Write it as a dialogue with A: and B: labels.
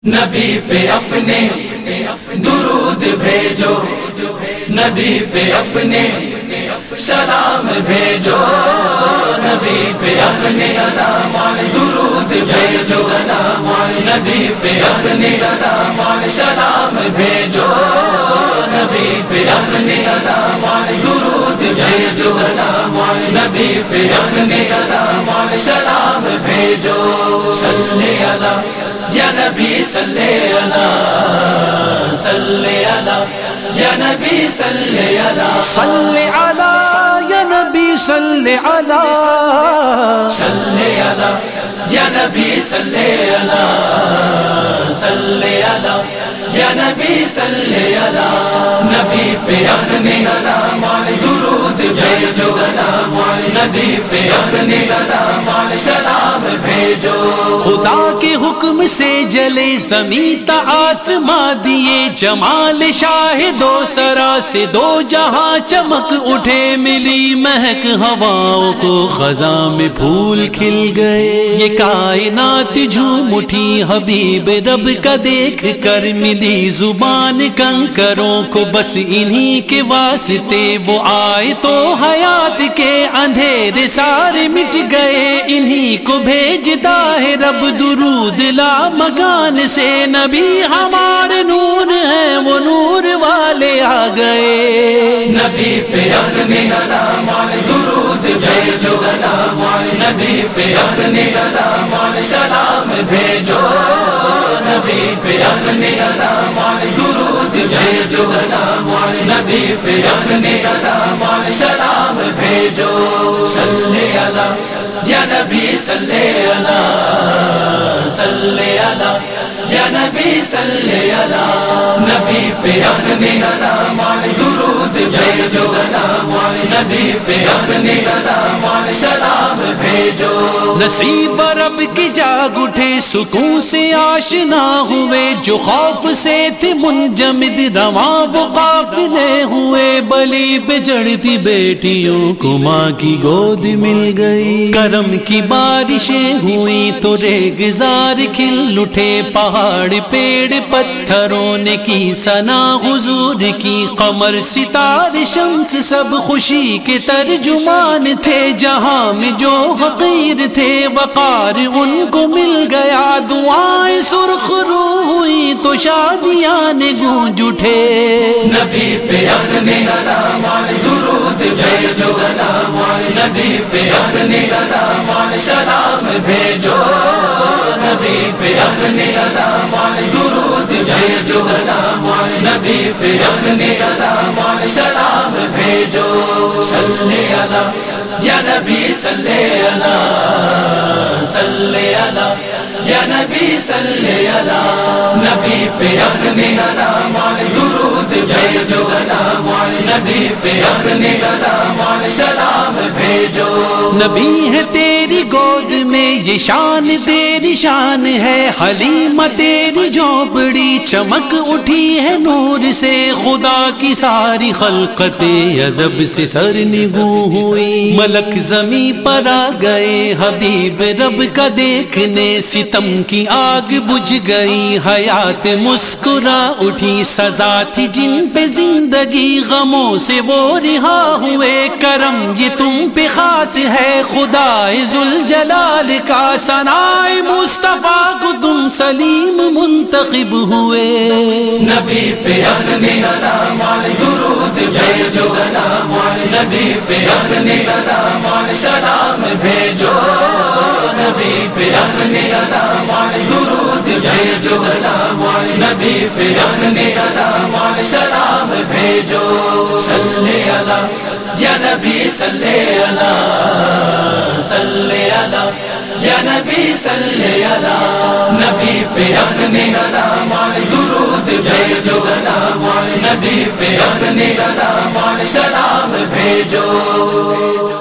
A: نبی پہ اپنے درود بھیجو، نبی پہ اپنے سلام بھیجو، نبی پہ اپنے درود بھیجو، نبی پہ اپنے سلام بھیجو، نبی پہ اپنے درود بھیجو، نبی پہ اپنے سلام بھیجو۔ صلی علی یا نبی صلی علی، صلی علی یا نبی صلی علی،
B: صلی علی یا نبی صلی علی،
A: صلی علی یا نبی صلی علی، صلی علی یا نبی صلی علی، نبی پہ اپنے درود بھیجو، نبی پہ اپنے سلام بھیجو۔
B: خدا کے حکم سے جلے زمین تا آسماں دیے، جمال شاہد و سرا سے دو جہاں چمک اٹھے، ملی مہک ہواؤں کو خزاں میں پھول کھل گئے، یہ کائنات جھوم اٹھی حبیب رب کا دیکھ کر، ملی زبان کنکروں کو بس انہی کے واسطے، وہ آئے تو حیات کے اندھیرے سارے مٹ گئے، انہی کو بھیجتا ہے رب درود لا مکان سے، نبی ہمارے نور ہیں وہ نور والے آ گئے،
A: نبی پہ اپنے درود بھیجو، نبی پہ اپنے سلام بھیجو، نبی پہ اپنے درود بھیجو، نبی پہ اپنے سلام بھیجو۔ صلی علی یا نبی صلی علی، صلی علی یا نبی صلی علی، نبی پہ اپنے درود بھیجو، نبی پہ اپنے سلام بھیجو۔
B: نصیب رب کی جاگ اٹھے، سکون سے آشنا ہوئے، جو خوف سے تھے منجمد رواں وہ قافلے ہوئے، بلی پہ چڑھتی بیٹیوں کو ماں کی گود مل گئی، کرم کی بارشیں ہوئی تو ریگزار کھل اٹھے، پہاڑ پیڑ پتھروں نے کی ثنا حضور کی، قمر ستارے شمس سب خوشی کے ترجمان تھے، جہاں میں جو حقیر تھے وقار ان کو مل گیا، دعائیں سرخ رو ہوئی تو شادیاں نے گونج اٹھے،
A: نبی پہ اپنے درود بھیجو، نبی پہ اپنے سلام بھیجو، نبی پہ اپنے درود بھیجو، نبی پہ اپنے سلام بھیجو۔ صلی علی یا نبی صلی علی، صلی علی یا نبی صلی علی، نبی پہ اپنے درود بھیجو، نبی پہ اپنے سلام بھیجو۔
B: نبی ہے تیری گود میں یہ شان تیری شان ہے، حلیمہ تیری جھونپڑی چمک اٹھی ہے نور سے، خدا کی ساری خلقت ادب سے سرنگو ہوئی، ملک زمیں پر آ گئے حبیب رب کا دیکھنے، ستم کی آگ بجھ گئی حیات مسکرا اٹھی، سزا تھی جن پہ زندگی غموں سے وہ رہا ہوئے، کرم یہ تم پہ خاص ہے خدا ذوالجلال کا، ثنائے مصطفیٰ کو تم سلیم منتخب ہوئے،
A: نبی پہ اپنے درود بھیجو، نبی پہ اپنے سلام بھیجو، نبی پہ اپنے درود بھیجو، نبی پہ اپنے سلام بھیجو۔ صلی علی یا نبی صلی علی، صلی علی یا نبی صلی علی، نبی پہ اپنے درود بھیجو، نبی پہ اپنے سلام بھیجو۔